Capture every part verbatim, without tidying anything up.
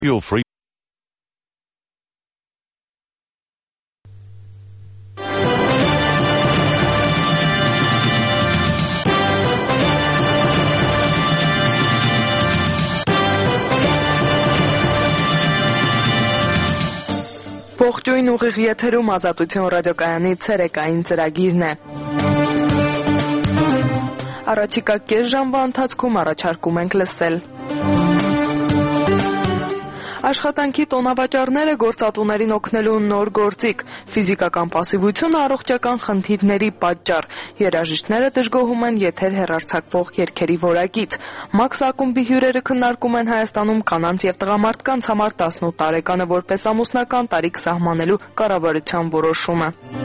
Feel free. Ողջույն, ուղիղ եթերում Ազատություն ռադիոկայանի ցերեկային ծրագիրն է։ Առաջիկա կես ժամվա ընթացքում առաջարկում ենք լսել. Աշխատանքի տոնավաճառները գործատուներին օգնելու նոր գործիք, ֆիզիկական պասիվությունը առողջական խնդիրների պատճառ, երաժիշտները դժգոհում են եթեր հեռարձակվող երգերի որակից, Մաքս ակումբի հյուրերը քննարկում են Հայաստանում կանանց եւ տղամարդկանց համար տասնութ տարեկանը որպես ամուսնական տարիք սահմանելու կառավարության որոշումը։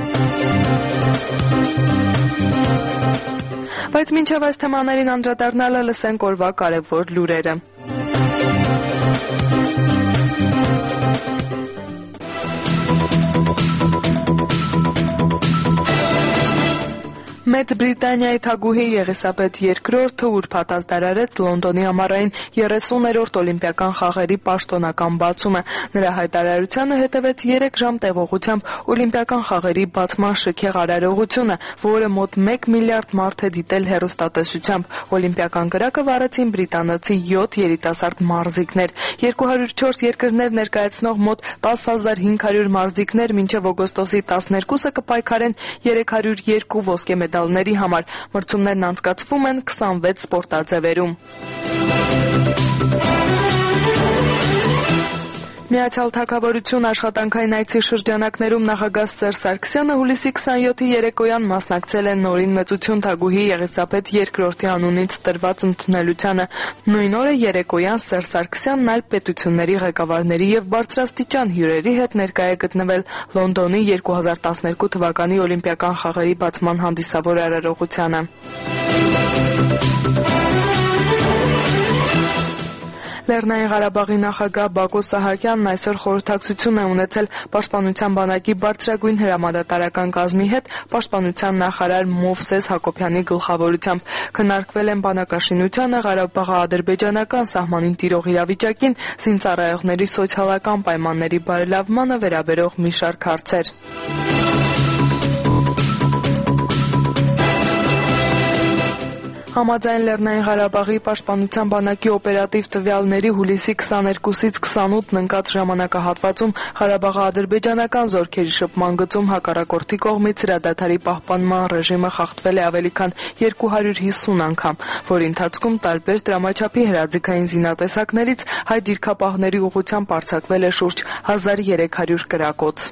Բայց մինչև այս թեմաներին անդրադառնալը լսենք օրվա կարևոր լուրերը։ Մեծ Բրիտանիայի թագուհի Եղիսաբեթ երկրորդը ուրբաթ ազդարարեց Լոնդոնի ամառային երեսուներորդ օլիմպիական խաղերի պաշտոնական բացումը։ Նրա հայտարարությանը հետևեց երեք ժամ տևողությամբ օլիմպիական խաղերի բացման շքեղ արարողությունը, որը մոտ մեկ միլիարդ մարդ է դիտել հեռուստատեսությամբ։ Օլիմպիական կրակը վարեցին բրիտանացի յոթ երիտասարդ մարզիկներ։ երկու հարյուր չորս երկրներ ներկայացնող մոտ տասը հազար հինգ հարյուր մարզիկներ մինչև օգոստոսի տասներկուսը կպայքարեն երեք հարյուր երկու ոսկե մեդալների համար։ Մրցումներն անցկացվում են քսանվեց սպորտաձևերում։ Միացյալ Թագավորություն աշխատանքային այցի շրջանակներում նախագահ Սերժ Սարգսյանը հուլիսի քսանյոթի երեկոյան մասնակցել է նորին մեծություն թագուհի Եղիսաբեթ երկրորդի անունից տրված ընդունելությանը։ Նույն օրը երեկոյան Սերժ Սարգսյանն այլ պետությունների ղեկավարների եւ բարձրաստիճան հյուրերի հետ ներկայ է գտնվել Լոնդոնի երկու հազար տասներկու թվականի օլիմպիական խաղերի բացման հանդիսավոր արարողությանը։ Լեռնային Ղարաբաղի նախագահ Բակո Սահակյանն այսօր խորհրդակցություն է ունեցել Պաշտպանության բանակի բարձրագույն հրամանատարական կազմի հետ պաշտպանության նախարար Մովսես Հակոբյանի գլխավորությամբ։ Քննարկվել են բանակաշինությանը, Ղարաբաղ-ադրբեջանական սահմանին տիրող իրավիճակին, զինծառայողների սոցիալական պայմանների բարելավմանը վերաբերող մի շարք հարցեր։ Համաձայն Լեռնային Ղարաբաղի պաշտպանության բանակի օպերատիվ տվյալների հուլիսի քսաներկուսից քսանութն ընկած ժամանակահատվածում Ղարաբաղ-ադրբեջանական զորքերի շփման գծում հակառակորդի կողմից հրադադարի պահպանման ռեժիմը խախտվել է ավելի քան երկու հարյուր հիսուն անգամ, որի ընթացքում տարբեր դրամաչափի հրաձիգային զինատեսակներից հայ դիրքապահների ուղղությամբ արձակվել է շուրջ հազար երեք հարյուր կրակոց։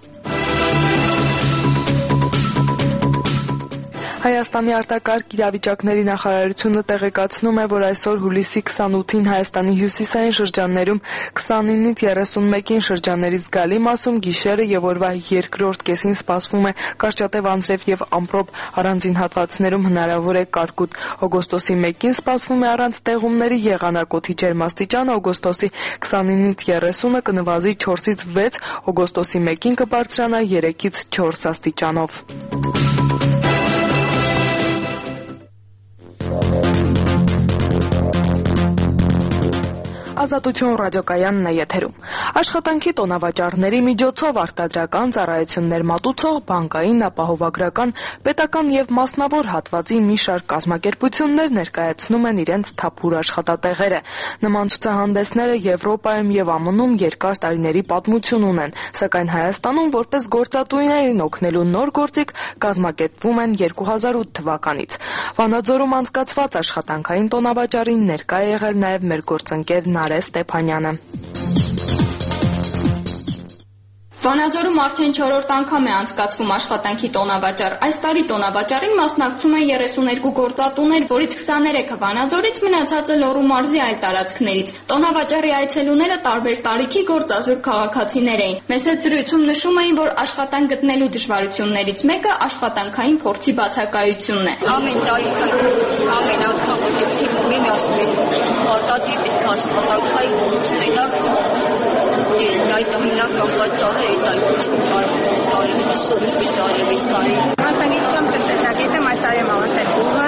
Հայաստանի արտակարգ իրավիճակների նախարարությունը տեղեկացնում է, որ այսօր հուլիսի քսանութին Հայաստանի հյուսիսային շրջաններում քսանինից երեսունմեկին շրջանների զգալի մասում գիշերը եւ օրվա երկրորդ կեսին սպասվում է կարճատև անձրև եւ ամպրոպ, առանձին հատվածներում հնարավոր է կարկուտ։ Օգոստոսի մեկին սպասվում է առանց տեղումների եղանակոթի ջերմաստիճանը օգոստոսի քսանինից երեսունը կնվազի չորսից վեց, օգոստոսի մեկին կբարձրանա երեքից չորս աստիճանով։ Ազատություն ռադիոկայանն է եթերում։ Աշխատանքի տոնավաճառների միջոցով արտադրական ծառայություններ մատուցող, բանկային, ապահովագրական, պետական եւ մասնավոր հատվածի մի շարք կազմակերպություններ ներկայացնում են իրենց թափուր աշխատատեղերը։ Նման ցուցահանդեսները Եվրոպայում եւ Է Մ Ն-ում երկար տարիների պատմություն ունեն, սակայն Հայաստանում որպես գործատուներին օգնելու նոր գործիք կազմակերպվում են երկու հազար ութ թվականից։ Վանաձորում անցկացված աշխատանքային տոնավաճառին ներկա է եղել նաեւ մեր գործընկեր Նարէ Ստեփանյանը։ Վանաձորում արդեն չորրորդ անգամ է անցկացվում աշխատանքի տոնավաճառ։ Այս տարի տոնավաճառին մասնակցում են երեսուներկու գործատուներ, որից քսաներեքը Վանաձորից, մնացածը Լոռու մարզի այլ տարածքներից։ Տոնավաճառի այցելուները տարբեր տարիքի գործազուրկ քաղաքացիներ էին։ Մեծ զրույցում նշում էին, որ աշխատանք գտնելու դժվարություններից մեկը աշխատանքային փորձի բացակայությունն է։ Ամեն տարի ամեն անգամ որ թիմում եմ ասում եմ, արտադիր պետք է աշխատանքային փորձ ունենալ։ Այդ հիմնական պատճառը է այդ տարի սովետի տարիից տարի։ Մասնագիտությամբ տնտեսագետ եմ, այս տարի եմ ավարտել ՈՒՂ-ը,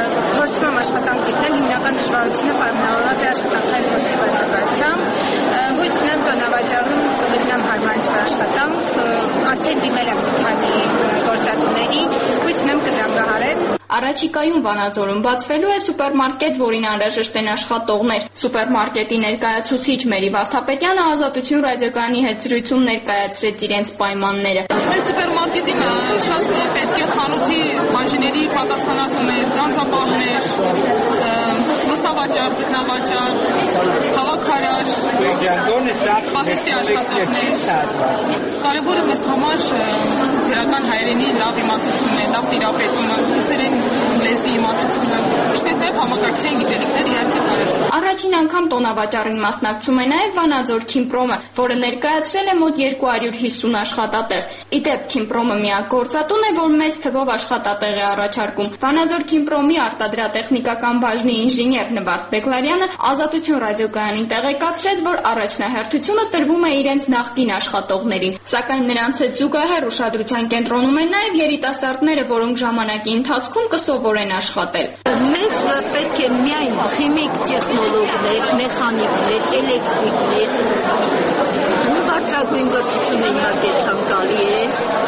փորձում եմ աշխատանք գտնել, հիմնական դժվարությունը պայմանավորված է աշխատանքային փորձի բացակայությամբ։ Առաջիկայում Վանաձորում բացվելու է սուպերմարկետ, որին անհրաժեշտ են աշխատողներ։ Սուպերմարկետի ներկայացուցիչ Մերի Վարդապետյանը Ազատություն ռադիոկայանի հետ զրույցում ներկայացրեց իրենց պայմանները։ Մեր սուպերմարկետին շատ պետք է խանութի բաժինների պատասխանատուներ, գանձապահներ, լուսավաճառ, ձկնավաճառ, հավաքարար, պահեստի աշխատողներ։ Կարևորը մեզ համար գրական հայերենի լավ իմացությունն է, լավ տիրապետումը, ռուսերեն լեզվի իմացությունը, ինչպես նաև համակարգչային գիտելիքները իհարկե կարևոր։ Առաջին անգամ տոնավաճառին մասնակցում է նաև Վանաձոր Քիմպրոմը, որը ներկայացրել է մոտ երկու հարյուր հիսուն աշխատատեղ։ Ի դեպ, Քիմպրոմը միակ գործատուն է, որ մեծ թվով աշխատատեղ է առաջարկում։ Վանաձոր Քիմպրոմի արտադրատեխնիկական բաժնի ինժեներ Նվարդ Բեկլարյանը Ազատություն ռադիոկայանին տեղեկացրեց, որ առաջնահերթությունը տրվում է իրենց նախկին աշխատողներին, սակայն նրանց հետ զուգահեռ ուշադրության կենտրոնում են նաև երիտասարդները, որոնք ժամանակի ընթացքում կսովորեն աշխատել։ Մեզ պետք է միայն քիմիկ տեխնոլոգներ, մեխանիկներ, էլեկտրիկներ, բարձրագույն կրթությունը իհարկե ցանկալի է։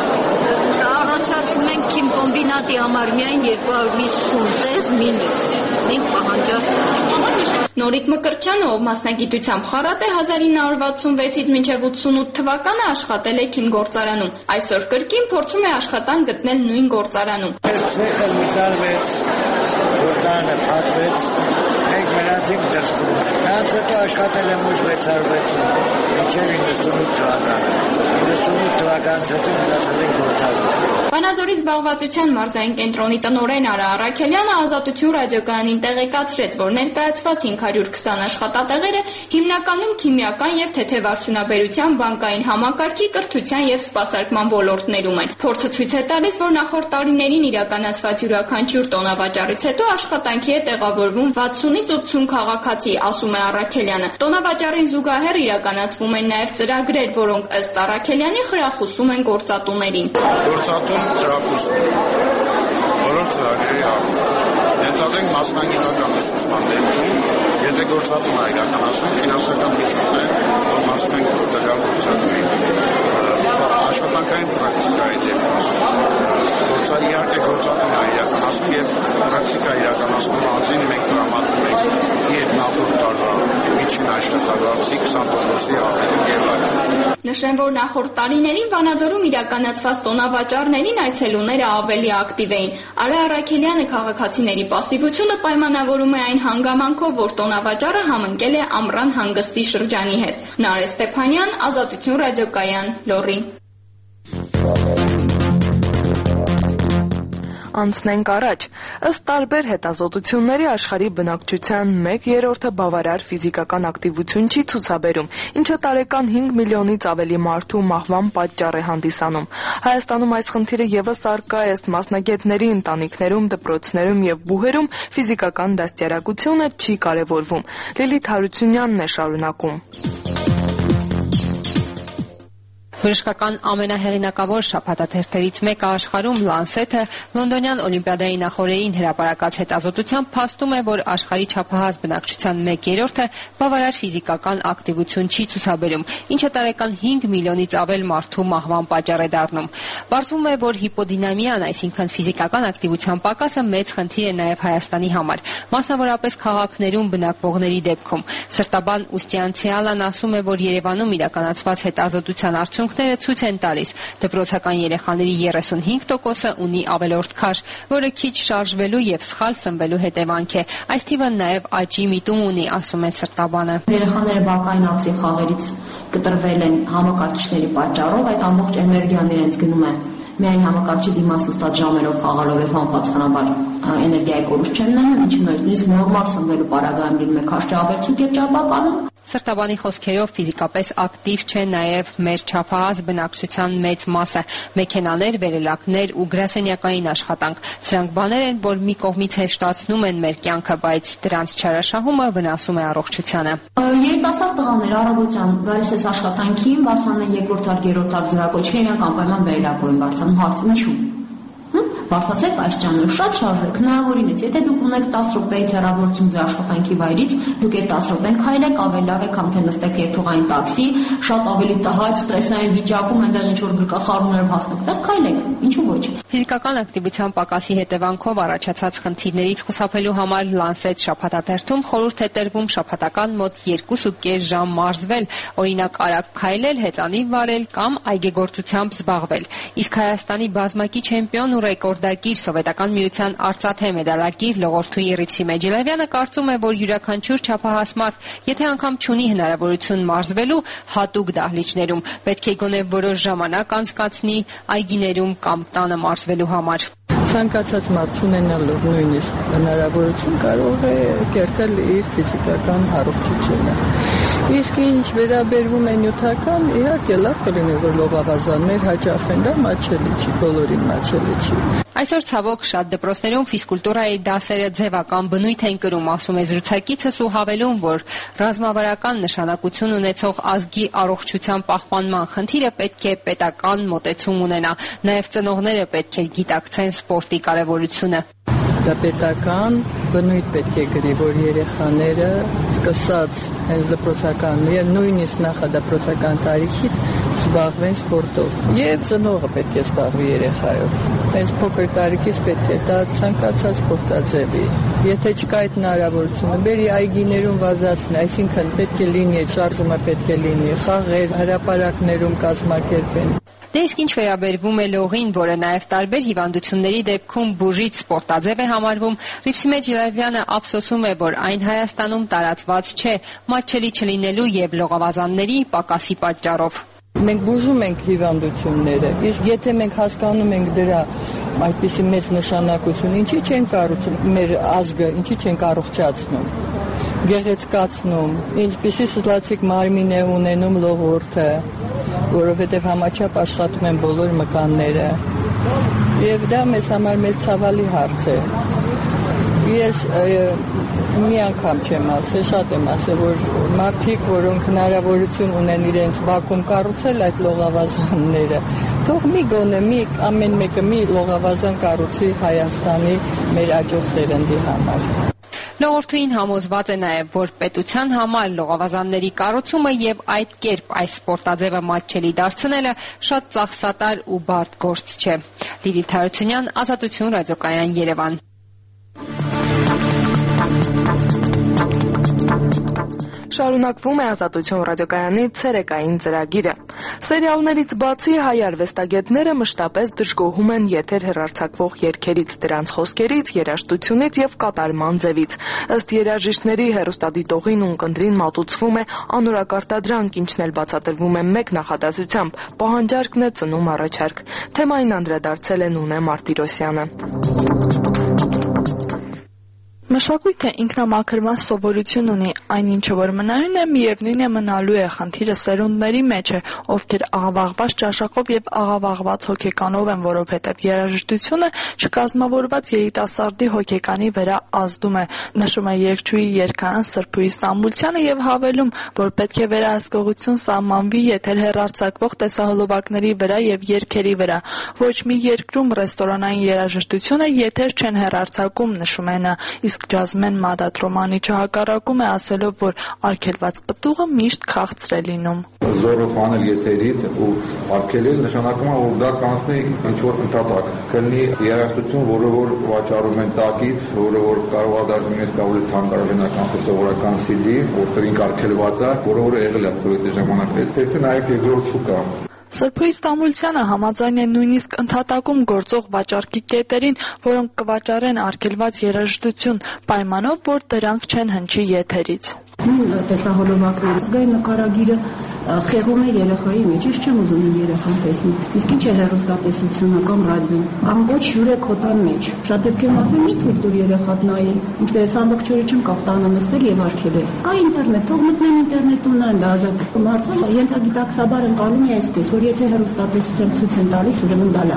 Առաջարկում ենք քիմկոմբինատի համար միայն երկու հարյուր հիսուն տեղ մինուս։ Մենք պահանջարկում Նորիկ Մկրտչյանը, ով մասնագիտությամբ խառատ է, հազար ինը հարյուր վաթսունվեցից մինչև ութսունութ թվականը աշխատել է քիմգործարանում։ Այսօր կրկին փորձում է աշխատանք գտնել նույն գործարանում։ Մեր ցեխը լուծարվեց, գործարանը փակվեց, մենք մնացինք դրսում։ Դրանց հետո աշխատել եմ ուժ վեց հարյուր վաթսուն մինչև իննսունութ թվականը։ իննսունութ թվականից հետո մնացել ենք գործազուրկ։ Վանաձորի զբաղվածության մարզային կենտրոնի տնօրեն Արա Առաքելյանը Ազատություն ռադիոկայանին տեղեկացրեց, որ ներկայացված հինգ հարյուր քսան աշխատատեղերը հիմնականում քիմիական եւ թեթեվարդյունաբերության, բանկային համակարգի, կրթության եւ սպասարկման ոլորտներում են։ Փորձը ցույց է տալիս, որ նախորդ տարիներին իրականացված յուրաքանչյուր տոնավաճառից հետո աշխատանքի է տեղավորվում վաթսունից ութսուն քաղաքացի, ասում է Առաքելյանը։ Տոնավաճառին զուգահեռ իրականացվում են նաեւ ծրագրեր, որոնք ըստ Առաքելյանի խրախուսում են գործատուներին։ Գործատուն ծրախուսում, որով ծրագրերի առում։ Ենթադրենք մասնագիտական ուսուցման դեպքում, եթե գործատուն է իրականացնում, ֆինանսական միջոցներ, որ մասում են տվյալ գործատուին։ Աշխատանքային պրակտիկայի դեպքում, գործարի իհարկե գործատուն է իրականացնում եւ պրակտիկա իրականացնում անձին մենք տրամադրում ենք իր նախորդ տարվա միջին աշխատավարձի քսան տոկոսի ավելի եւ այլն։ Նշեմ, որ նախորդ տարիներին Վանաձորում իրականացված տոնավաճառներին այցելուները ավելի ակտիվ էին։ Արա Առաքելյանը քաղաքացիների պասիվությունը պայմանավորում է այն հանգամանքով, որ տոնավաճառը համընկել է ամռան հանգստի շրջանի հետ։ Նարէ Ստեփանյան, Ազատություն ռադիոկայան, Լոռի։ Անցնենք առաջ։ Ըստ տարբեր հետազոտությունների աշխարհի բնակչության մեկ երրորդը բավարար ֆիզիկական ակտիվություն չի ցուցաբերում, ինչը տարեկան հինգ միլիոնից ավելի մարդու մահվան պատճառ է հանդիսանում։ Հայաստանում այս խնդիրը ևս առկա է, ըստ մասնագետների, ընտանիքներում, դպրոցներում եւ բուհերում ֆիզիկական դաստիարակությունը չի կարևորվում։ Լիլիթ Հարությունյանն է շարունակում։ Բժշկական ամենահեղինակավոր շաբաթաթերթերից մեկը աշխարհում Lancet-ը Լոնդոնյան օլիմպիադայի նախօրեին հրապարակած հետազոտությամբ փաստում է, որ աշխարհի չափահաս բնակչության մեկ երրորդը բավարար ֆիզիկական ակտիվություն չի ցուցաբերում, ինչը տարեկան հինգ միլիոնից ավել մարդու մահվան պատճառ է դառնում։ Պարզվում է, որ հիպոդինամիան, այսինքն ֆիզիկական ակտիվության պակասը մեծ խնդիր է նաև Հայաստանի համար, մասնավորապես քաղաքներում բնակվողների դեպքում։ Սրտաբան Ուստյանցիալան ասում է, որ Երևանում իրականացված հետազոտության արդյունքները ցույց են տալիս, դպրոցական երեխաների երեսունհինգ տոկոսը ունի ավելորդ քաշ, որը քիչ շարժվելու եւ սխալ սնվելու հետևանք է։ Այս թիվը նաև աճի միտում ունի, ասում է Սրտաբանը։ Երեխաները բակային ակտիվ խաղերից կտրվել են համակարգիչների պատճառով, այդ ամբողջ էներգիան իրենց գնում է միայն համակարգչի դիմաց նստած ժամերով խաղալով եւ համապատասխանաբար էներգիայի կորուստ չեն նայում, ինչը նույնիսկ նորմալ սնվելու պարագայում լինում է քաշ ճաբերցուկ եւ ճաբականում։ Սրտաբանի խոսքերով ֆիզիկապես ակտիվ չէ նաև մեր չափահաս բնակչության մեծ մասը՝ մեքենաներ, վերելակներ ու գրասենյակային աշխատանք։ Սրանք բաներ են, որ մի կողմից հեշտացնում են մեր կյանքը, բայց դրանց չարաշահումը վնասում է առողջությանը։ Երիտասարդ տղաներ առավոտյան գալիս ես աշխատանքին, բարձրանում են երկրորդ հարկ, երրորդ հարկ դրակոչքեր, իրանք անպայման վերելակով են բարձրանում, հարցնում ինչու՞։ Բարձրացեք այս ճանապարհը, շատ շարժեք, հնարավորինս, եթե դուք ունեք տասը րոպեից հեռավորություն ձեր աշխատանքի վայրից, դուք այդ տասը րոպեն քայլեք, ավելի լավ է, քան թե նստեք երթուղային տաքսի, շատ ավելի տհաճ, ստրեսային վիճակում այնտեղ ինչ որ գրկախառնումներով հասնեք, դեռ քայլեք, ինչու ոչ։ Ֆիզիկական ակտիվության պակասի հետևանքով առաջացած խնդիրներից խուսափելու համար Lancet շաբաթաթերթում խորհուրդ է տրվում շաբաթական մոտ երկու կես ժամ մարզվել, օրինակ արագ քայլել, հեծանիվ վարել կամ այգեգործությամբ զբաղվել։ Իսկ Հայաստանի բազմակի չեմպիոն ու ռեկորդակիր Սովետական միության արծաթե մեդալակիր լողորդուհի Ռիփսիմե Ջիլավյանը կարծում է, որ յուրաքանչյուր չափահաս մարդ, եթե անգամ չունի հնարավորություն մարզվելու հատուկ դահլիճներում, պետք է գոնե որոշ ժամանակ անցկացնի այգիներում կամ տանը մարզվելու համար։ Ցանկացած մարդ չունենալով նույնիսկ հնարավորություն կարող է կերտել իր ֆիզիկական առողջությունը։ Իսկ ինչ վերաբերվում է նյութական, իհարկե լավ կլինի, որ լողավազաններ հաճախեն, դա մաչելի չի, բոլորին մաչելի չի։ Այսօր ցավոք շատ դպրոցներում ֆիզկուլտուրայի դասերը ձևական բնույթ են կրում, ասում է զրուցակիցս ու հավելում, որ ռազմավարական նշանակություն ունեցող ազգի առողջության պահպանման խնդիրը պետք է պետական մոտեցում ունենա, նաև ծնողները պետք է գիտակցեն սպորտի կարևորությունը։ Դա պետական բնույթ պետք է գրի, որ երեխաները սկսած հենց դպրոցական եւ նույնիսկ նախադպրոցական տարիքից զբաղվեն սպորտով։ Եվ ծնողը պետք է զբաղվի երեխայով։ Հենց փոքր տարիքից պետք է դա ցանկացած սպորտաձևի։ Եթե չկա այդ հնարավորությունը, բերի այգիներում վազացնի, այսինքն պետք է լինի այդ շարժումը, պետք է լինի խաղեր, հրապարակներում կազմակերպեն։ Դե իսկ ինչ վերաբերվում է լողին, որը նաև տարբեր հիվանդությունների դեպքում բուժիչ սպորտաձև է համարվում, Ռիփսիմե Ջիլավյանը ափսոսում է, որ այն Հայաստանում տարածված չէ, մատչելի չլինելու եւ լողավազանների պակասի պատճառով։ Մենք բուժում ենք հիվանդությունները, իսկ եթե մենք հասկանում ենք դրա այդպիսի մեծ նշանակություն, ինչի չեն կառուցում մեր ազգը, ինչի չենք առողջացնում, գեղեցկացնում, ինչպիսի սլացիկ մարմին է ունենում լողորդը, որովհետև համաչափ աշխատում են բոլոր մկանները, եւ դա մեզ համար մեծ ցավալի հարց է։ Ես մի անգամ չեմ ասել, շատ եմ ասել, որ մարդիկ, որոնք հնարավորություն ունեն իրենց բակում կառուցել այդ լողավազանները, թող մի գոնե մի ամեն մեկը մի լողավազան կառուցի Հայաստանի մեր աջող սերնդի համար։ Լողորդուհին համոզված է նաև, որ պետության համար լողավազանների կառուցումը եւ այդ կերպ այս սպորտաձևը մատչելի դարձնելը շատ ծախսատար ու բարդ գործ չէ։ Լիլիթ Հարությունյան, Ազատություն, ռադիոկայան, Երևան։ Շարունակվում է Ազատություն ռադիոկայանի ցերեկային ծրագիրը։ Սերիալներից բացի հայ արվեստագետները մշտապես դժգոհում են եթեր հեռարձակվող երգերից, դրանց խոսքերից, երաժշտությունից եւ կատարման ձևից։ Ըստ երաժիշտների հեռուստադիտողին ու ընկնդրին մատուցվում է անորակարտադրանք, ինչն էլ բացատրվում է մեկ նախադասությամբ՝ պահանջարկն է ծնում առաջարկ։ Թեմային անդրադարձել է Նունե Մարտիրոսյանը։ Մշակույթը ինքնամաքրման սովորություն ունի, այն ինչը որ մնայուն է, միևնույն է մնալու է, խնդիրը սերունդների մեջ է, ովքեր աղավաղված ճաշակով եւ աղավաղված հոգեկանով են, որովհետեւ երաժշտությունը չկազմավորված երիտասարդի հոգեկանի վրա ազդում է, նշում է երգչուհի երգարան Սրփուհի Ստամբուլցյանը եւ հավելում, որ պետք է վերահսկողություն սահմանվի եթեր հեռարձակվող տեսահոլովակների վրա եւ երգերի վրա։ Ոչ մի երկրում ռեստորանային երաժշտությունը եթեր չեն հեռարձակում, նշում է նա, իսկ ջազմեն Մադատրոմանիչը հակառակում է, ասելով, որ արգելված պտուղը միշտ քաղցր է լինում։ Զորով անել եթերից ու արգելել նշանակում է, որ դա կանցնի ինչ-որ ընդհատակ։ Կլինի երաժշտություն, որը որ վաճառում են տակից, որը որ կարող է դա նույնիսկ ավելի թանկարժանական թե սովորական սի դի, որտեղ ինք արգելված է, որը որ եղել է սովետի ժամանակ։ Այդպես է նաև երկրորդ շուկա։ Սրփուհի Ստամբուլցյանը համաձայն է նույնիսկ ընդհատակում գործող վաճառքի կետերին, որոնք կվաճառեն արգելված երաժշտություն, պայմանով, որ դրանք չեն հնչի եթերից։ Նույն տեսահոլովակները զգային նկարագիրը խեղում է երեխայի մեջ, ես չեմ ուզում իմ երեխան տեսնի։ Իսկ ինչ է հեռուստատեսությունը կամ ռադիոն, ամբողջ հյուր է քոտան մեջ։ Շատ դեպքերում ասում են՝ մի թույլ տուր երեխատ նայի, ինչպես ամբողջ օրը չեմ կարող տանը նստել եւ արգելել։ Կա ինտերնետ, թող մտնեն ինտերնետում նայեն, դա ազատ։ Մարդը ենթագիտակցաբար ընկալում է այսպես, որ եթե հեռուստատեսությամբ ցույց են տալիս, ուրեմն դա լավ է։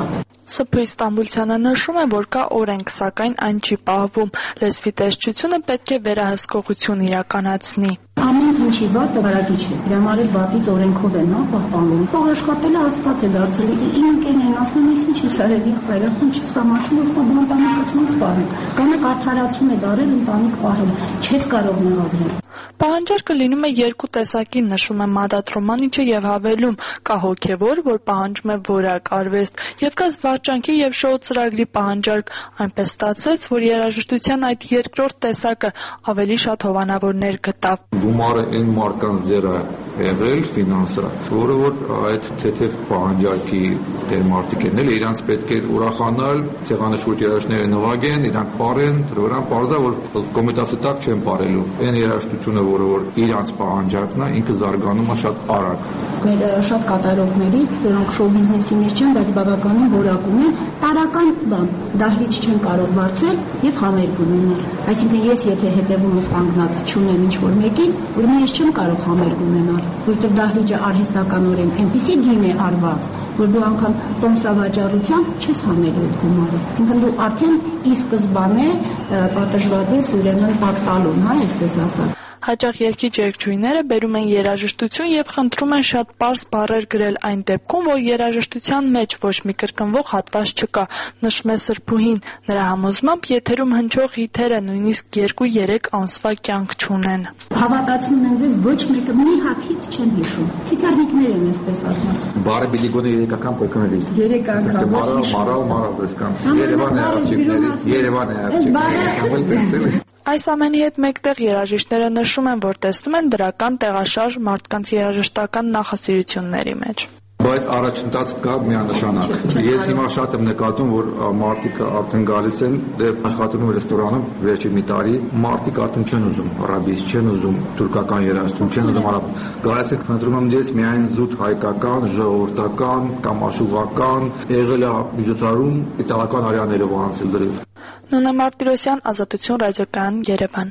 Սփյուռք Ստամբուլցյանը նշում է, որ կա օրենք, սակայն այն չի պահվում։ Լեզվի տեսչությունը պետք է վերահսկողություն իրականացնի։ Ամեն ինչի վատը վարակիչ է։ Դրա համար էլ վատից օրենքով են պահպանվում։ Փող աշխատելը աստված է դարձել։ Իմ ընկերներն ասում են, ինչ ես արել, եղբայր, ասում չես ամաչում, ասում դու ընտանիքս ոնց պահել։ Կանա կարդարացում է դարել ընտանիք պահել։ Չես կարող մեղադրել։ Պահանջարկը լինում է երկու տեսակի, նշում է Մադաթ Ռոմանիչը եւ հավելում, կա հոգեվոր, որ պահանջում է որակ արվեստ, եւ կա վարչանքի եւ շոու ծրագրի պահանջարկ, այնպես ստացվեց, որ երաժշտության այդ երկրորդ տեսակը ավելի շատ հովանավորներ գտավ։ Գումարը այն մարդկանց ձեռ է եղել ֆինանսը, որը որ այդ թեթև պահանջարկի դեր մարդիկ են, իրանց պետք է ուրախանալ, ցեղանշուրջ երաժիշտները նվագեն, իրանք պարեն, դրան պարզա որ կոմիտասի տակ չեն պարելու։ Այն երաժշտությունը, որը որ իրանց պահանջարկն է, ինքը զարգանում է շատ արագ։ Մեր շատ կատարողներից, որոնք շոու բիզնեսի մեջ են, բայց բավականին որակում են, տարական բան, դահլիճ չեն կարող բարձել եւ համերգ ունենալ։ Այսինքն ես եթե հետևումս կանգնած չունեմ ինչ-որ մեկին, ուրեմն ես չեմ կարող համերգ ունենալ, որտեղ դահլիճը արհեստականորեն այնպեսի գին է արված, որ դու անգամ տոմսավաճառությամբ չես հանելու այդ գումարը։ Այսինքն դու արդեն ի սկզբանե պատժված ես ուրեմն տակ տալուն, հա, այսպես ասած։ Հաճախ երգիչ երգչուհիները բերում են երաժշտություն եւ խնդրում են շատ պարզ բառեր գրել այն դեպքում, որ երաժշտության մեջ ոչ մի կրկնվող հատված չկա, նշում է Սրբուհին։ Նրա համոզմամբ եթերում հնչող հիթերը նույնիսկ երկու-երեք ամսվա կյանք չունեն։ Հավատացնում են ձեզ ոչ մեկը մի հատ հիթ չեն հիշում։ Թիթեռնիկներ են այսպես ասած։ Բարը բիլիգոնը երեք անգամ կրկնելի։ Երեք անգամ։ Մարալ, մարալ, մարալ դեսկան։ Երևան է արխիվներից, Երևան է արխիվներից։ Այս ամենի հետ մեկտեղ երաժիշտները նշում են, որ տեսնում են դրական տեղաշարժ մարդկանց երաժշտական նախասիրությունների մեջ։ Բայց առաջընթաց կա միանշանակ։ Ես հիմա շատ եմ նկատում, որ մարդիկ արդեն գալիս են, դե աշխատում են ռեստորանում վերջին մի տարի, մարդիկ արդեն չեն ուզում ռաբիս, չեն ուզում թուրքական երաժշտություն, չեն ուզում արաբ։ Գալիս են խնդրում եմ դες միայն զուտ հայկական, ժողովրդական կամ աշուղական, եղել է միջոցառում իտալական արյաներով անցել դրիվ։ Նոնա Մարտիրոսյան, Ազատություն ռադիոկայան, Երևան։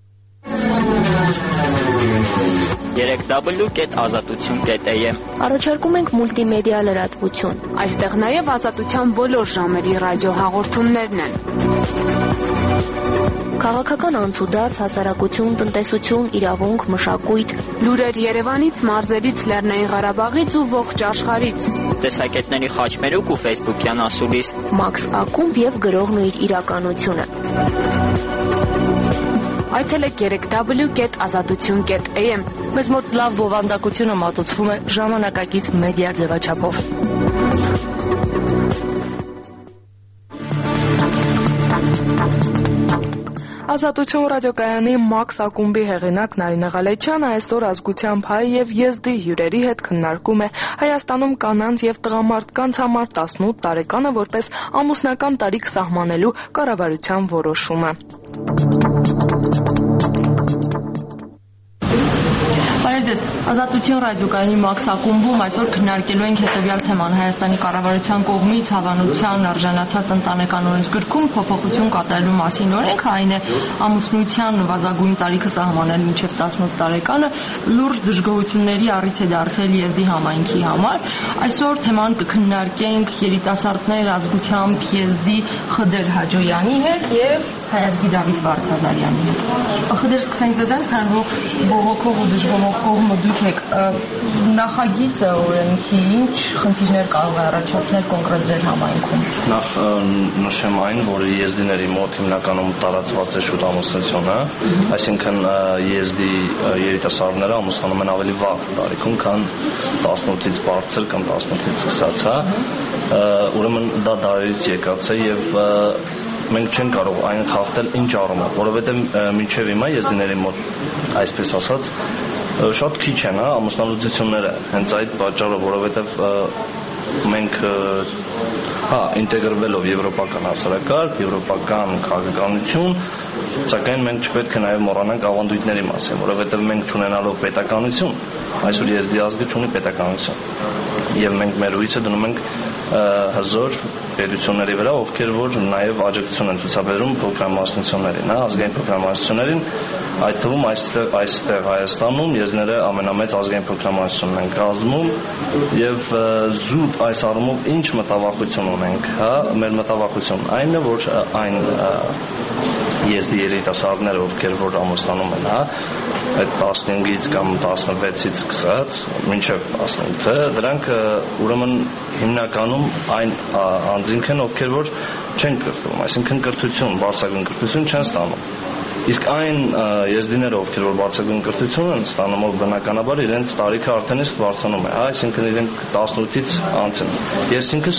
երեք դաբլյու կետ ազատություն կետ էյ էմ Առաջարկում ենք մուլտիմեդիա լրատվություն։ Այստեղ նաև ազատության բոլոր ժամերի ռադիոհաղորդումներն են։ Քաղաքական անցուդարձ, հասարակություն, տնտեսություն, իրավունք, մշակույթ, լուրեր Երևանից, մարզերից, Լեռնային Ղարաբաղից ու ողջ աշխարհից։ Տեսակետների խաչմերուկ ու ֆեյսբուքյան ասուլիս։ Մաքս Ակումբ եւ գրողն ու իր իրականությունը։ Այցելեք երեք դաբլյու կետ ազատություն կետ էյ էմ Մեզ մոտ լավ բովանդակությունը մատուցվում է ժամանակակից մեդիա ձևաչափով։ Ազատություն ռադիոկայանի Մաքս ակումբի հեղինակ Նարինե Ղալեչյանը այսօր ազգությամբ հայ եւ եզդի հյուրերի հետ քննարկում է Հայաստանում կանանց եւ տղամարդկանց համար տասնութ տարեկանը որպես ամուսնական տարիք սահմանելու կառավարության որոշումը։ Բարև ձեզ, Ազատություն ռադիոկայանի Մաքս ակումբում այսօր քննարկելու ենք հետևյալ թեման Հայաստանի կառավարության կողմից հավանության արժանացած ընտանեկան օրենսգրքում փոփոխություն կատարելու մասին օրենքը, այն է ամուսնության նվազագույն տարիքը սահմանել մինչև տասնութ տարեկանը, լուրջ դժգոհությունների առիթ է դարձել եզդի համայնքի համար։ Այսօր թեման կքննարկենք երիտասարդներ ազգությամբ եզդի Խդեր Հաջոյանի հետ եւ հայազգի Դավիթ Վարդազարյանի հետ։ Խդեր, սկսենք ձեզանից, քանի որ բողոքող ու դժգոհող կողմը դուք եք, նախագիծը օրենքի ինչ խնդիրներ կարող է առաջացնել կոնկրետ ձեր համայնքում։ Նախ նշեմ այն, որ եզդիների մոտ հիմնականում տարածված է շուտ ամուսնությունը, այսինքն եզդի երիտասարդները ամուսնանում են ավելի վաղ տարիքում, քան տասնութից բարձր կամ տասնութից սկսած, հա։ Ուրեմն դա դարերից եկած է եւ մենք չենք կարող այն խախտել ինչ առումով, որովհետեւ մինչեւ հիմա եզդիների մոտ, այսպես ասած, շատ քիչ են, հա, ամուսնալուծությունները, հենց այդ պատճառով, որովհետեւ մենք հա ինտեգրվելով եվրոպական հասարակարգ, եվրոպական քաղաքականություն, սակայն մենք չպետք է նաև մոռանանք ավանդույթների մասին, որովհետև մենք չունենալով պետականություն, այսօր եզդի ազգը չունի պետականություն, եւ մենք մեր հույսը դնում ենք հզոր պետությունների վրա, ովքեր որ նաև աջակցություն են ցուցաբերում փոքրամասնություններին, հա, ազգային փոքրամասնություններին, այդ թվում այստեղ այստեղ Հայաստանում եզները ամենամեծ ազգային փոքրամասնությունն են կազմում եւ զուտ այս առումով ինչ մտավ մտավախություն ունենք, հա, մեր մտավախություն այն է, որ այն եզդի երիտասարդները, ովքեր որ ամուսնանում են, հա, այդ տասնհինգից կամ տասնվեցից սկսած մինչև տասնութը, դրանք ուրեմն հիմնականում այն անձինք են, ովքեր որ չեն կրթվում, այսինքն կրթություն, բարձրագույն կրթություն չեն ստանում։ Իսկ այն եզդիները, ովքեր որ բարձրագույն կրթություն են ստանում, բնականաբար իրենց տարիքը արդեն իսկ բարձրանում է, հա, այսինքն իրենք տասնութից անց են։ Ես ինքս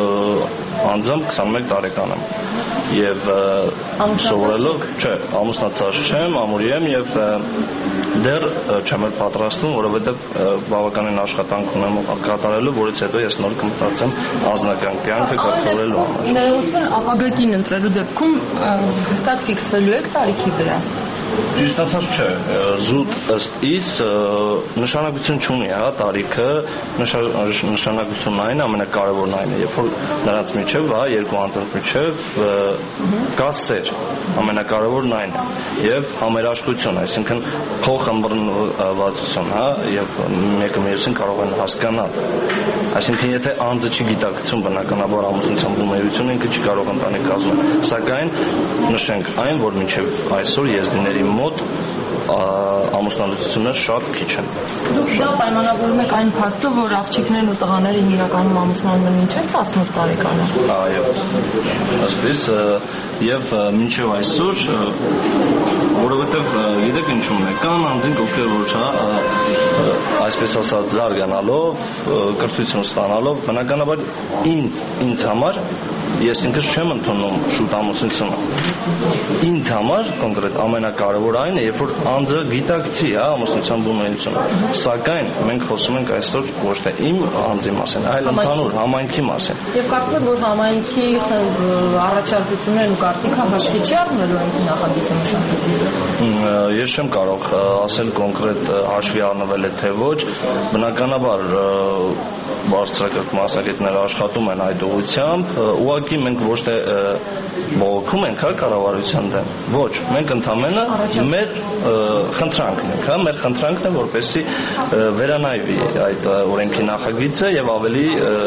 անձամբ քսանմեկ տարեկան եմ եւ սովորելով, չէ, ամուսնացած չեմ, ամուրի եմ եւ դեռ չեմ էլ պատրաստվում, որովհետեւ բավականին աշխատանք ունեմ կատարելու, որից հետո ես նոր կմտածեմ անձնական կյանքը կարգավորելու համար։ Ներողություն, ապագա կին ընտրելու դեպքում հստակ ֆիքսվելու եք տարիքի վրա։ Ճիշտ ասած չէ, զուտ ըստ իս նշանակություն չունի, հա, տարիքը նշանակությունն այն ամենակարևորն այն է, երբ որ նրանց միջև, հա, երկու անձանց միջև կա սեր, ամենակարևորն այն է, եւ համերաշխություն, այսինքն փոխըմբռնվածություն, հա, եւ մեկը մյուսին կարող են հասկանալ։ Այսինքն եթե անձը չգիտակցում բնականաբար ամուսնության բնույթությունը, ինքը չի կարող ընտանիք կազմել, սակայն նշենք այն, որ մինչև այսօր եզդիների մոտ ամուսնալուծությունները շատ քիչ են։ Դուք դա պայմանավորում եք այն փաստով, որ աղջիկներն ու տղաները հիմնականում ամուսնանում են մինչև տասնութ տարեկանը։ Այո։ Ըստ իս եւ մինչև այսօր, որովհետեւ գիտեք ինչու՞մն է, կան անձինք, ովքեր որ հա այսպես ասած զարգանալով, կրթություն ստանալով, բնականաբար ինձ ինձ համար ես ինքս չեմ ընդունում շուտ ամուսնությունը։ Ինձ համար կոնկրետ ամենակարևոր այն է, երբ որ անձը գիտակցի, հա, ամուսնության բնույթությունը։ Սակայն մենք խոսում ենք այսօր ոչ թե իմ անձի մասին, այլ ընդհանուր համայնքի մասին։ Եվ կարծում եք, որ համայնքի առաջարկություններն ու կարծիքը հաշվի չի առնվելու այն նախագիծը մշակելիս։ Ես չեմ կարող ասել կոնկրետ հաշվի առնվել է թե ոչ, բնականաբար բարձրակարգ մասնագետները աշխատում են այդ ուղղությամբ, ուղղակի մենք ոչ թե բողոքում ենք, հա, կառավարության դեմ, ոչ, մենք ընդհանրապես մեր խնդրանքն ենք, հա, մեր խնդրանքն է, որպեսզի վերանայվի այդ օրենքի նախագիծը եւ ավելի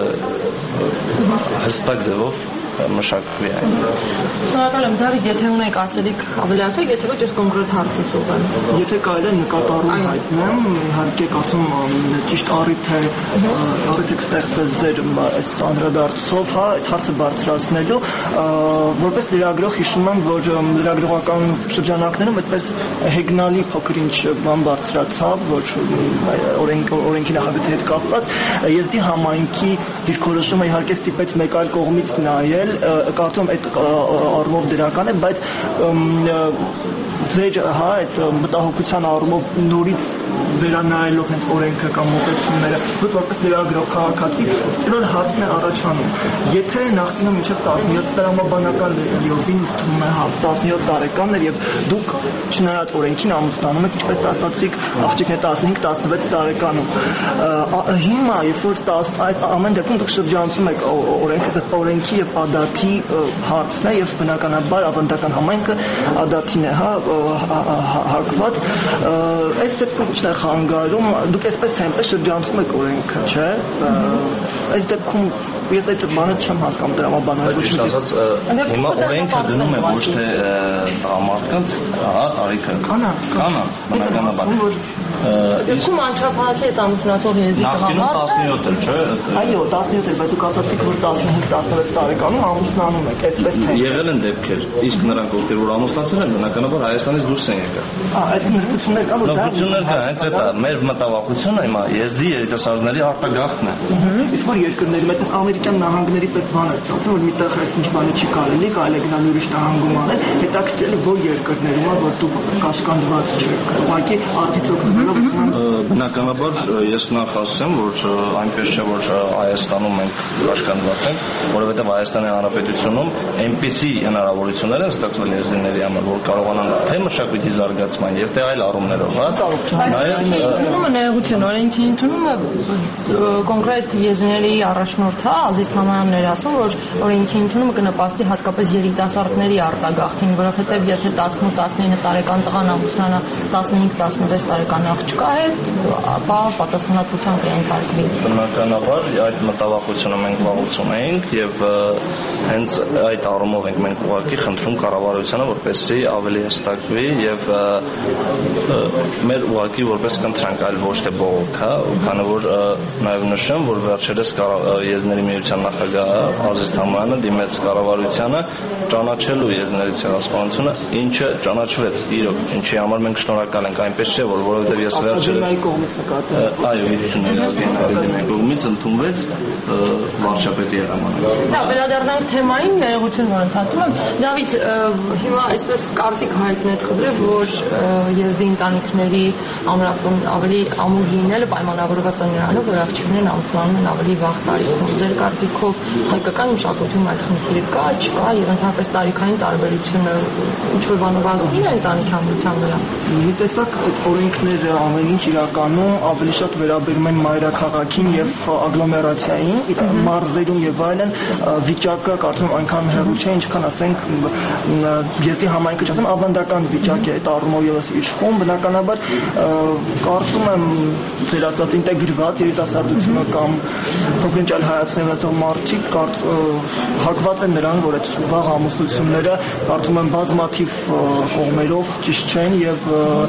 հստակ ձևով մշակվի այն։ Շնորհակալ եմ, Դավիթ, եթե ունեք ասելիք ավելացեք, եթե ոչ ես կոնկրետ հարցից ուղղեմ։ Եթե կարելի է նկատառում հայտնեմ, իհարկե կարծում ճիշտ առիթ է առիթ եք ստեղծել ձեր այս անդրադարձով, հա, այդ հարցը բարձրացնելու, որպես լրագրող հիշում եմ, որ լրագրողական շրջանակներում այդպես հեգնալի փոքր-ինչ բան բարձրացավ, որ օրենքի նախագծի հետ կապված եզդի համայնքի դիրքորոշումը իհարկե ստիպեց մեկ այլ կողմից նայել, կարծում այդ առումով դրական է, բայց ձեր, հա, այդ մտահոգության առումով նորից վերանայելով հենց օրենքը կամ մոտեցումները, որպես լրագրող քաղաքացի, այլ հարցն է առաջանում։ Եթե նախկինում մինչև տասնյոթ տրամաբանական լիովին թվում է, հա, տասնյոթ տարեկան էր եւ դուք չնայած օրենքին ամուսնանում եք, ինչպես ասացիք, աղջիկն է տասնհինգ տասնվեց տարեկանում։ Հիմա, երբ որ այդ ամեն դեպքում դուք շրջանցում եք օրենքը, օրենքի եւ ադաթի հարցն է եւ բնականաբար ավանդական համայնքը ադաթին է, հա, հակված, այս դեպքում ինչն է խանգարում, դուք այսպես թե այնպես շրջանցում եք օրենքը, չէ՞։ Այս դեպքում ես այդ բանը չեմ հասկանում տրամաբանական։ Ճիշտ ասած, հիմա օրենքը դնում է ոչ թե մարդկանց, հա, տարիքը։ Կանանց, կանանց, բնականաբար։ Դեպքում անչափահասի հետ ամուսնացող եզդի տղամարդը տասնյոթ էր, չէ՞։ Այո, տասնյոթ էր, բայց դուք ասացիք, որ տասնհինգ տասնվեց տարեկանում ամուսնանում եք, այսպես թե։ Եղել են դեպքեր, իսկ նրանք ովքեր որ ամուսնացել են, բնականաբար Հայաստանից դուրս են եկել։ Ահա, այդ նրբություններ կան, որ դա նրբություններ կան, հենց դա մեր մտավախությունը հիմա եզդի երիտասարդների արտագաղթն է։ Իսկ որ երկրներում այդպես ամերիկյան նահանգների պես բան է ստացվում, որ միտեղ այսինչ բանը չի կարելի, կարելի է գնալ ուրիշ նահանգում անել, հետաքրքիր է որ երկրներում է, որ դուք կաշկանդված չեք։ Ուղղակի արդից օգտվելով բնականաբար ես նախ ասեմ, որ այնպես չէ, որ Հայաստանում մենք կաշկանդված ենք, որովհետև Հայաստանի Հայաստանի Հանրապետությունում այնպիսի հնարավորություններ են ստեղծվել եզիների համար, որ կարողանան թե մշակույթի զարգացման եւ թե այլ առումներով, հա, նաեւ ընդունումը ներողություն, օրենքի ընդունումը կոնկրետ եզիների առաջնորդ, հա, Ազիզ Թամանյանն էր ասում, որ օրենքի ընդունումը կնպաստի հատկապես երիտասարդների արտագաղթին, որովհետեւ եթե տասնութ տասնինը տարեկան տղան ամուսնանա տասնհինգ տասնվեց տարեկան աղջկա հետ, ապա պատասխանատվության կենթարկվի։ Բնականաբար այդ մտավախությունը մենք վաղուց ունենք եւ հենց այդ առումով ենք մենք ուղղակի խնդրում կառավարությանը, որպեսզի ավելի հստակվի եւ մեր ուղղակի որպես կընտրանք, այլ ոչ թե բողոք, հա, քանի որ նաեւ նշեմ, որ վերջերս եզների միության նախագահը Ազիզ Թամանյանը դիմեց կառավարությանը ճանաչելու եզների ցեղասպանությունը, ինչը ճանաչվեց իրոք, ինչի համար մենք շնորհակալ ենք, այնպես չէ, որ որովհետեւ ես վերջերս այո, իշխանությունների կողմից ընդունվեց վարչապետի հրամանով։ Դա վերադառնանք թեմային ներողություն, որ ընդհատում եմ։ Դավիթ, հիմա այսպես կարծիք հայտնեց խնդրը, որ եզդի ընտանիքների ամրապն ավելի ամուր լինելը պայմանավորված է նրանով, որ աղջիկներն ամուսնանում են ավելի վաղ տարիքում։ Ձեր կարծիքով հայկական մշակույթում այդ խնդիրը կա, չկա եւ ընդհանրապես տարիքային տարբերությունը ինչ որ բանով ազդում է ընտանիքի ամրության վրա։ Մի տեսակ այդ օրենքները ամեն ինչ իրականում ավելի շատ վերաբերում են մայրաքաղաքին եւ ագլոմերացիային, մարզերում եւ այլն վիճակը կարծում եմ այնքան հեռու չէ, ինչքան ասենք գետի համայնքը, չասեմ, ավանդական վիճակ է այդ առումով եւս իշխում, բնականաբար կարծում եմ ձեր ասած ինտեգրված երիտասարդությունը կամ փոքրինչ այլ հայացքներ ունեցող մարդիկ հակված են նրան, որ այդ վաղ ամուսնությունները կարծում եմ բազմաթիվ կողմերով ճիշտ չեն եւ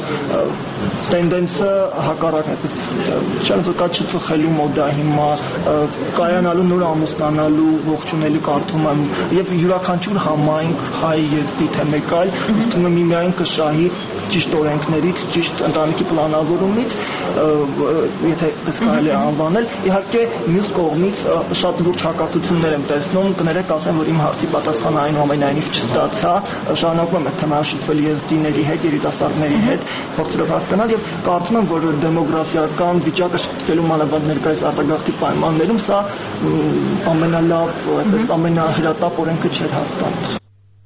տենդենսը հակառակն է, չեմ կա չծխելու մոդա հիմա կայանալու նոր ամուսնանալու ողջունելի կարծում եմ եւ յուրաքանչյուր համայնք հայ եզդի թե մեկ այլ ուստում եմ միայն կշահի ճիշտ օրենքներից, ճիշտ ընտանիքի պլանավորումից, եթե պես կարելի է անվանել, իհարկե մյուս կողմից շատ լուրջ հակասություններ եմ տեսնում, կներեք ասեմ, որ իմ հարցի պատասխանը այնուամենայնիվ չստացա, շարունակում եմ այդ թեման շփվել եզդիների հետ, երիտասարդների հետ, փորձելով հասկանալ եւ կարծում եմ, որ դեմոգրաֆիական վիճակը շփվելու մանավանդ ներկայիս արտագաղթի պայմաններում սա ամենալավ, այդպես ամենահրատապ օրենքը չէր հաստատել։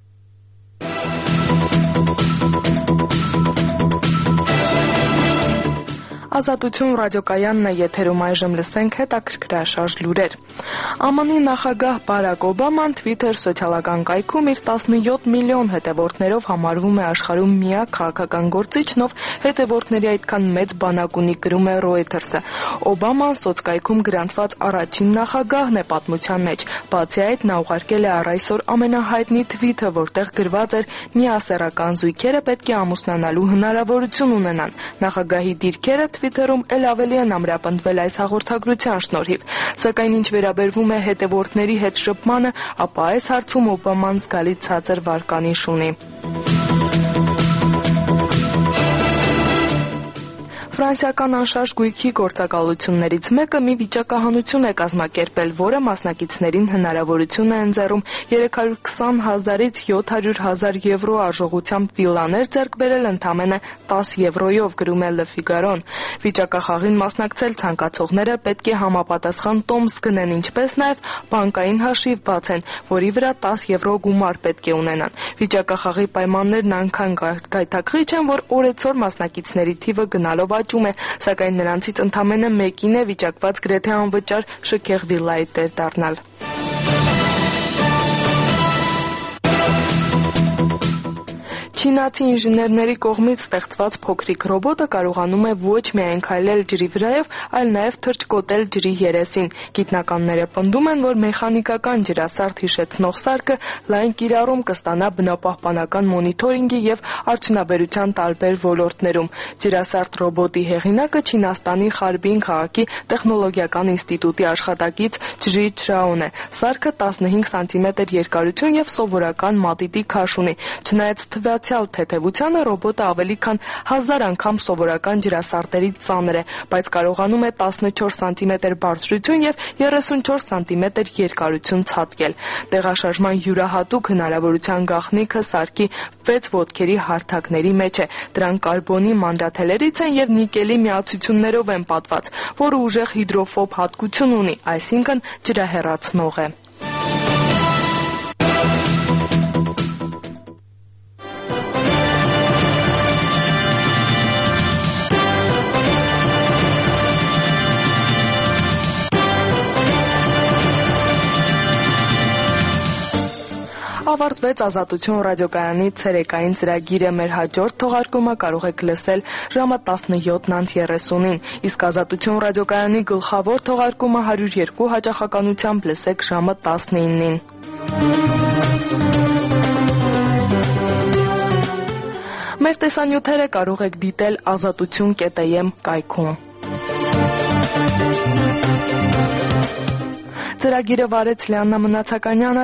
Ազատություն ռադիոկայանն է եթերում, այժմ լսենք հետաքրքրաշարժ լուրեր։ ԱՄՆ-ի նախագահ Բարակ Օբաման Twitter սոցիալական կայքում իր տասնյոթ միլիոն հետևորդներով համարվում է աշխարհում միակ քաղաքական գործիչն, ով հետևորդների այդքան մեծ բանակ ունի, գրում է Reuters-ը։ Օբաման սոցկայքում գրանցված առաջին նախագահն է պատմության մեջ։ Բացի այդ, նա ուղարկել է առ այսօր ամենահայտնի թվիթը, որտեղ գրված էր՝ միասեռական զույգերը պետք է ամուսնանալու հնարավորություն ունենան։ Նախագահի դիրքերը Twitter-ում էլ ավելի են ամրապնդվել այս հաղորդագրության շնորհիվ, սակայն ինչ վերաբերվում է հետևորդների հետ շփմանը, ապա այս հարցում Օբաման զգալի ցածր վարկանիշ ունի։ Ֆրանսիական անշարժ գույքի գործակալություններից մեկը մի վիճակահանություն է կազմակերպել, որը մասնակիցներին հնարավորություն է ընձեռում երեք հարյուր քսան հազարից յոթ հարյուր հազար եվրո արժողությամբ վիլլաներ ձեռք բերել ընդամենը տաս եվրոյով, գրում է Le Figaro-ն։ Վիճակախաղին մասնակցել ցանկացողները պետք է համապատասխան տոմս գնեն, ինչպես նաև բանկային հաշիվ բացեն, որի վրա տաս եվրո գումար պետք է ունենան։ Վիճակախաղի պայմաններն այնքան գայթակղիչ են, որ օրեցօր մասնակիցների թիվը գնալով է, սակայն նրանցից ընդամենը մեկին է վիճակված գրեթե անվճար շքեղ վիլլայի տեր դառնալ։ Չինացի ինժեներների կողմից ստեղծված փոքրիկ ռոբոտը կարողանում է ոչ միայն քայլել ջրի վրայով, այլ նաև թռչկոտել ջրի երեսին։ Գիտնականները պնդում են, որ մեխանիկական ջրասարդ հիշեցնող սարքը լայն կիրառում կստանա բնապահպանական մոնիթորինգի եւ արդյունաբերության տարբեր ոլորտներում։ Ջրասարդ ռոբոտի հեղինակը Չինաստանի Խարբին քաղաքի տեխնոլոգիական ինստիտուտի աշխատակից Ջրի Չրաոն է։ Սարքը տասնհինգ սանտիմետր երկարություն եւ սովորական մատիտի քաշ ունի։ Չնայած թվացյալ թեթևությանը ռոբոտը ավելի քան հազար անգամ սովորական ջրասարտերից ծանր է, բայց կարողանում է տասնչորս սանտիմետր բարձրություն եւ երեսունչորս սանտիմետր երկարություն ցատկել։ Տեղաշարժման յուրահատուկ հնարավորության գաղտնիքը սարքի վեց ոտքերի հարթակների մեջ է։ Դրանք կարբոնի մանրաթելերից են եւ նիկելի միացություններով են պատված, որը ուժեղ հիդրոֆոբ հատկություն ունի, այսինքն ջրահեռացնող է։ Ավարտվեց Ազատություն ռադիոկայանի ցերեկային ծրագիրը։ Մեր հաջորդ թողարկումը կարող եք լսել ժամը տասնյոթ երեսունին, իսկ Ազատություն ռադիոկայանի գլխավոր թողարկումը հարյուր երկու հաճախականությամբ լսեք ժամը տասնինին։ Մեր տեսանյութերը կարող եք դիտել ազատություն կետ եմ կայքում։ Ծրագիրը վարեց Լիաննա Մնացականյանը,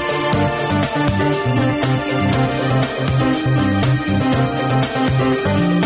ցտեսություն։